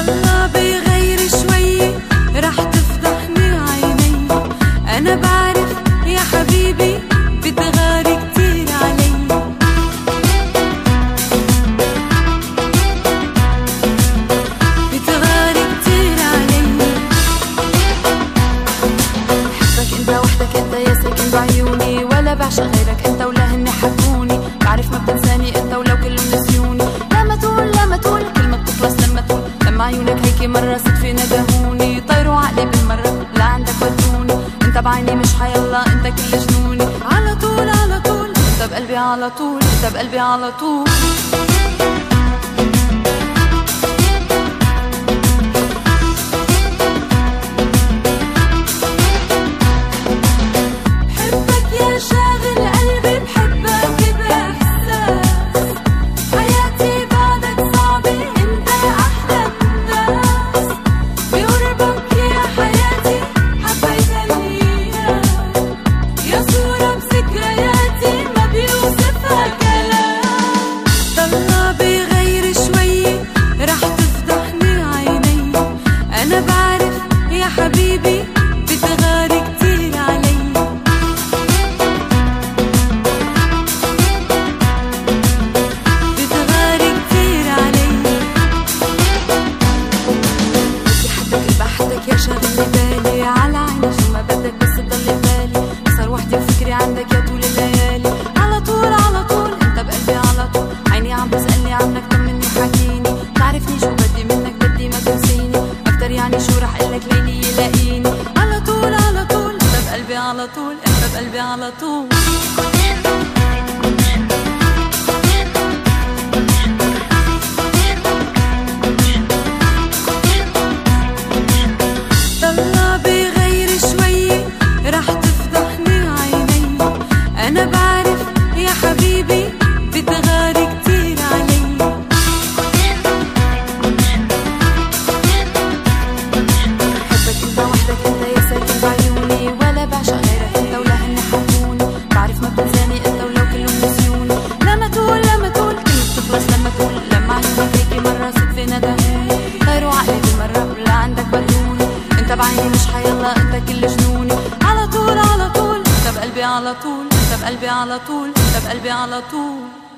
طلع بغير شوي رح تفضحني عيني. أنا بعرف يا حبيبي بتغاري كتير علي. بتغاري كتير علي. بحبك انت وحدك، انت يا ساكن بعيوني، ولا بعشق غيرك انت ولا هني حبوني. بعرف ما بتنساني انت ولو كلهم نسيوني. لما تقول كلمة بتخلص لما تقول. لما عيونك هيك مرة صدفة ندهوني. طيروا عقلي بالمرة لعندك ودوني. انت بعيني مش حيالله انت كل جنوني. على طول على طول انت بقلبي على طول، انت بقلبي على طول. أنا بعرف يا حبيبي بتغاري كتير علي. بتغاري كتير علي. بدي حدك بحدك يا شاغل بالي. على عيني شو ما بدك بس تضل بالي. صار وحدي وفكري عندك يا طول الليالي. على طول على طول انت بقلبي على طول. عيني عم بسألني عنك طمني حكيني. تعرفني شو بدي منك بدي ما تنسيني. يعني شو رح قلك ليلي يلاقيني. على طول على طول انت بقلبي على طول، انت بقلبي على طول. طلع بغير شوي رح تفضحني عيني. انا بعرف يا حبيبي بتغاري كتير علي. انت بعيني مش حيالله انت كل جنوني. على طول على طول انت بقلبي على طول، انت بقلبي على طول، انت بقلبي على طول.